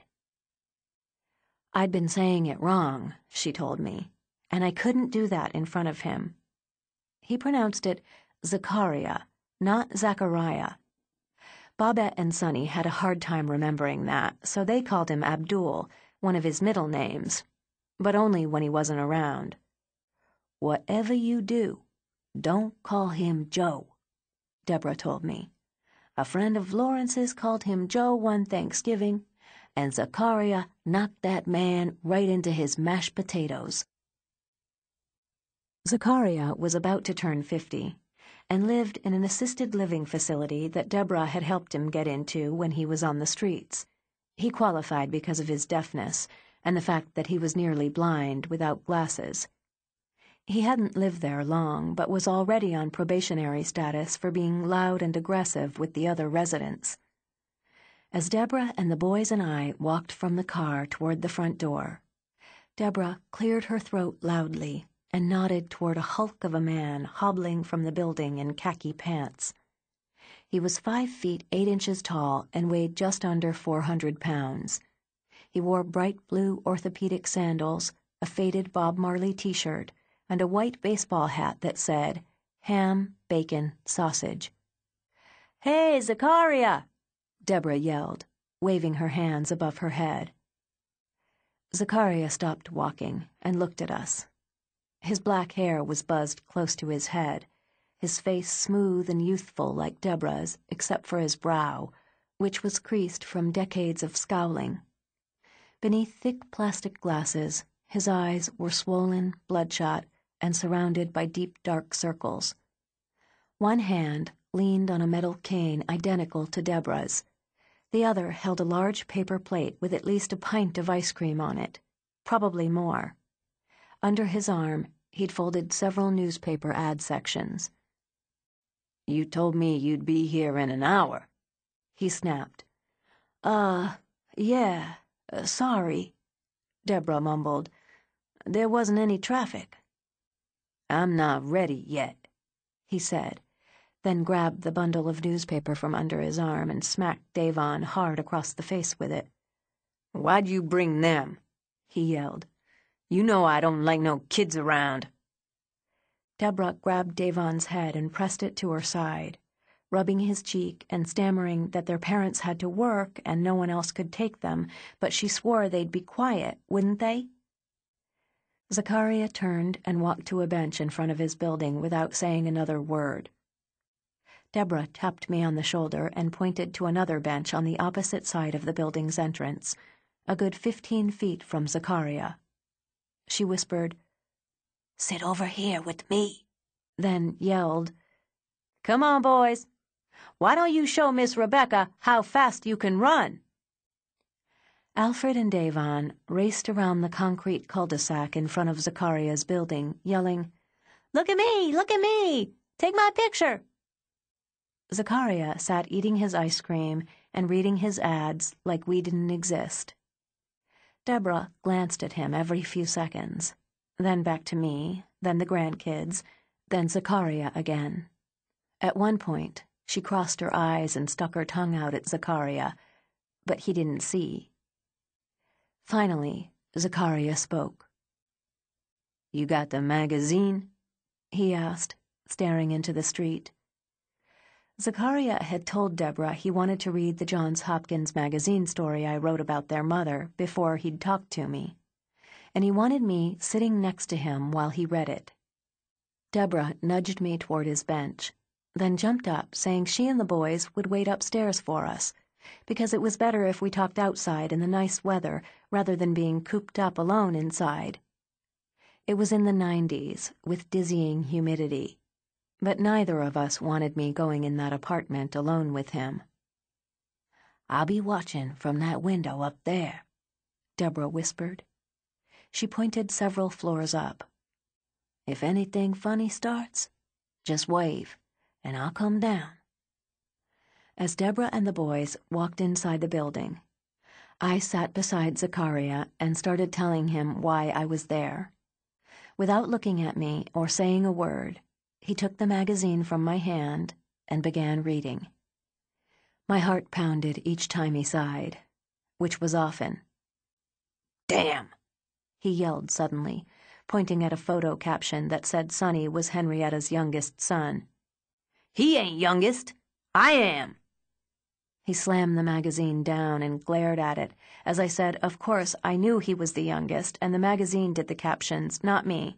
I'd been saying it wrong, she told me, and I couldn't do that in front of him. He pronounced it Zakaria, not Zachariah. Babette and Sonny had a hard time remembering that, so they called him Abdul, one of his middle names, but only when he wasn't around. "Whatever you do, don't call him Joe," Deborah told me. "A friend of Lawrence's called him Joe one Thanksgiving, and Zakaria knocked that man right into his mashed potatoes." Zakaria was about to turn fifty, and lived in an assisted living facility that Deborah had helped him get into when he was on the streets. He qualified because of his deafness and the fact that he was nearly blind without glasses. He hadn't lived there long, but was already on probationary status for being loud and aggressive with the other residents. As Deborah and the boys and I walked from the car toward the front door, Deborah cleared her throat loudly and nodded toward a hulk of a man hobbling from the building in khaki pants. He was five feet eight inches tall and weighed just under four hundred pounds. He wore bright blue orthopedic sandals, a faded Bob Marley t-shirt, and a white baseball hat that said, ham, bacon, sausage. "Hey, Zachariah!" Deborah yelled, waving her hands above her head. Zachariah stopped walking and looked at us. His black hair was buzzed close to his head, his face smooth and youthful like Deborah's, except for his brow, which was creased from decades of scowling. Beneath thick plastic glasses, his eyes were swollen, bloodshot, and surrounded by deep dark circles. One hand leaned on a metal cane identical to Deborah's. The other held a large paper plate with at least a pint of ice cream on it, probably more. Under his arm, he'd folded several newspaper ad sections. "You told me you'd be here in an hour," he snapped. Uh, yeah, uh, sorry," Deborah mumbled. "There wasn't any traffic." "I'm not ready yet," he said, then grabbed the bundle of newspaper from under his arm and smacked Davon hard across the face with it. "Why'd you bring them?" he yelled. "You know I don't like no kids around." Deborah grabbed Davon's head and pressed it to her side, rubbing his cheek and stammering that their parents had to work and no one else could take them, but she swore they'd be quiet, wouldn't they? Zachariah turned and walked to a bench in front of his building without saying another word. Deborah tapped me on the shoulder and pointed to another bench on the opposite side of the building's entrance, a good fifteen feet from Zachariah. She whispered, "Sit over here with me," then yelled, "Come on, boys. Why don't you show Miss Rebecca how fast you can run?" Alfred and Davon raced around the concrete cul-de-sac in front of Zachariah's building, yelling, "Look at me! Look at me! Take my picture!" Zachariah sat eating his ice cream and reading his ads like we didn't exist. Deborah glanced at him every few seconds, then back to me, then the grandkids, then Zachariah again. At one point, she crossed her eyes and stuck her tongue out at Zachariah, but he didn't see. Finally, Zachariah spoke. "You got the magazine?" he asked, staring into the street. Zachariah had told Deborah he wanted to read the Johns Hopkins magazine story I wrote about their mother before he'd talked to me, and he wanted me sitting next to him while he read it. Deborah nudged me toward his bench, then jumped up, saying she and the boys would wait upstairs for us, because it was better if we talked outside in the nice weather rather than being cooped up alone inside. It was in the nineties, with dizzying humidity, but neither of us wanted me going in that apartment alone with him. "I'll be watching from that window up there," Deborah whispered. She pointed several floors up. "If anything funny starts, just wave, and I'll come down." As Deborah and the boys walked inside the building, I sat beside Zachariah and started telling him why I was there. Without looking at me or saying a word, he took the magazine from my hand and began reading. My heart pounded each time he sighed, which was often. "Damn!" he yelled suddenly, pointing at a photo caption that said Sonny was Henrietta's youngest son. "He ain't youngest. I am." He slammed the magazine down and glared at it, as I said, of course, I knew he was the youngest, and the magazine did the captions, not me.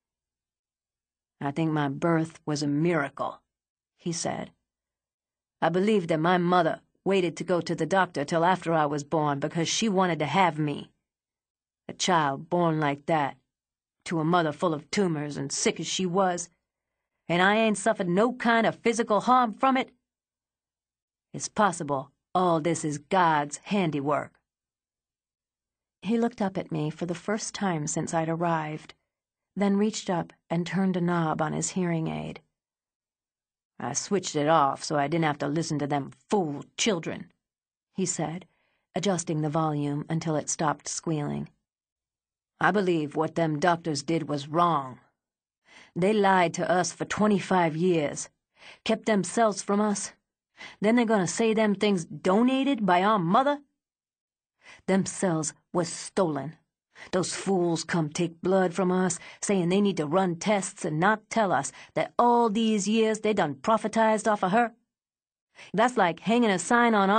"I think my birth was a miracle," he said. "I believe that my mother waited to go to the doctor till after I was born because she wanted to have me. A child born like that, to a mother full of tumors and sick as she was, and I ain't suffered no kind of physical harm from it. It's possible all this is God's handiwork." He looked up at me for the first time since I'd arrived, then reached up and turned a knob on his hearing aid. "I switched it off so I didn't have to listen to them fool children," he said, adjusting the volume until it stopped squealing. "I believe what them doctors did was wrong. They lied to us for twenty-five years, kept them cells from us. Then they're gonna say them things donated by our mother? Them cells was stolen, Those fools come take blood from us, saying they need to run tests and not tell us that all these years they done prophetized off of her. That's like hanging a sign on